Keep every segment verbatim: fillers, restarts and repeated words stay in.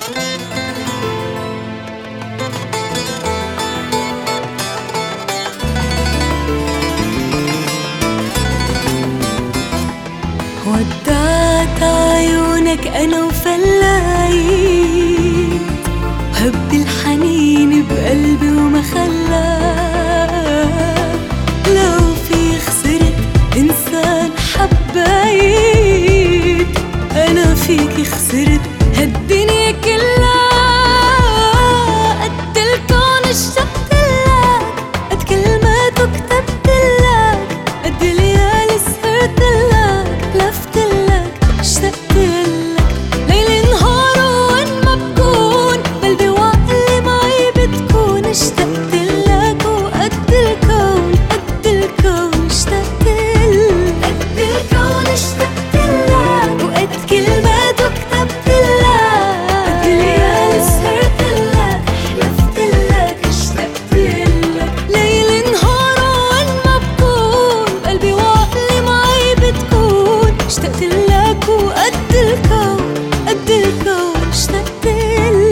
ودعت عيونك أنا وفليت هب الحنين بقلبي وما خلاك. لو في خسرت إنسان حبيت أنا فيك خسرت هالدنيا كلها. قد الكون اشتقت لك، قد كلمات وكتبت لك، قد ليالي سهرت لك، لفت لك، اشتقت لك، ليل نهار وين ما بكون قلبي وعقلي معي بتكون. اشتقت لك وقد الكون قد الكون اشتقت لك، قد الكون اشتقت لك، وقد كلمات وكتبت لك، قد ليالي سهرت لك، لفت لك، اشتقت لك، ليل نهار وين ما بكون قلبي وعقلي معي بتكون. اشتقت لك وقد الكون قد الكون اشتقت لك.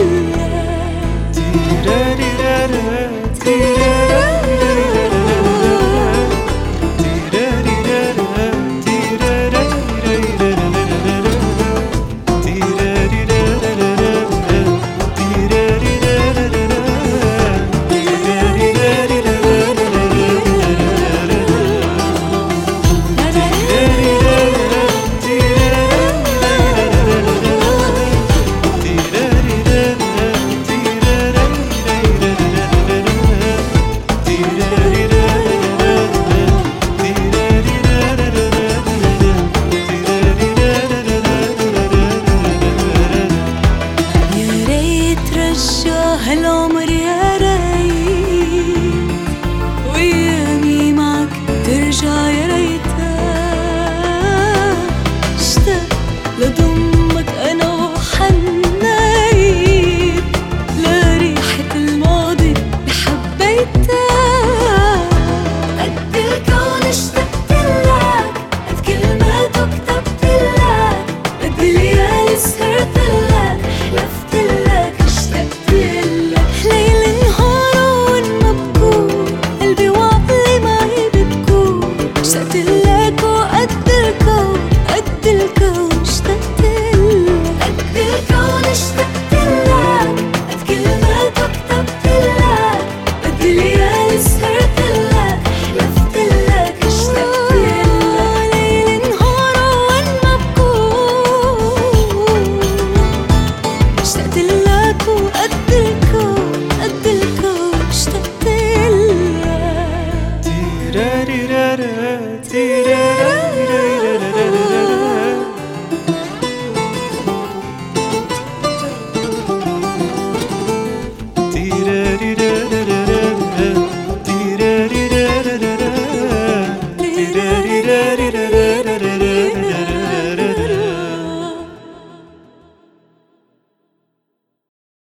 هالعمر يا ريت وأيامي معك ترجع يا ريتها. اشتقت لضمك أنا وحنيت لريحة الماضي اللي حبيتها. قد الكون اشتقت لك، قد كلمات وكتبت لك، قد ليالي سهرت لك، لفت لك، اشتقت لك، ليل نهار وين ما بكون قلبي وعقلي معي بتكون. اشتقت لك وقد الكون قد الكون اشتقت لك، قد الكون اشتقت لك، قد كلمات وكتبت لك، قد ليالي سهرت لك، لفت لك، اشتقت لك، ليل نهار وين ما بكون اشتقت لك وقد الكون قد الكون اشتقت لك.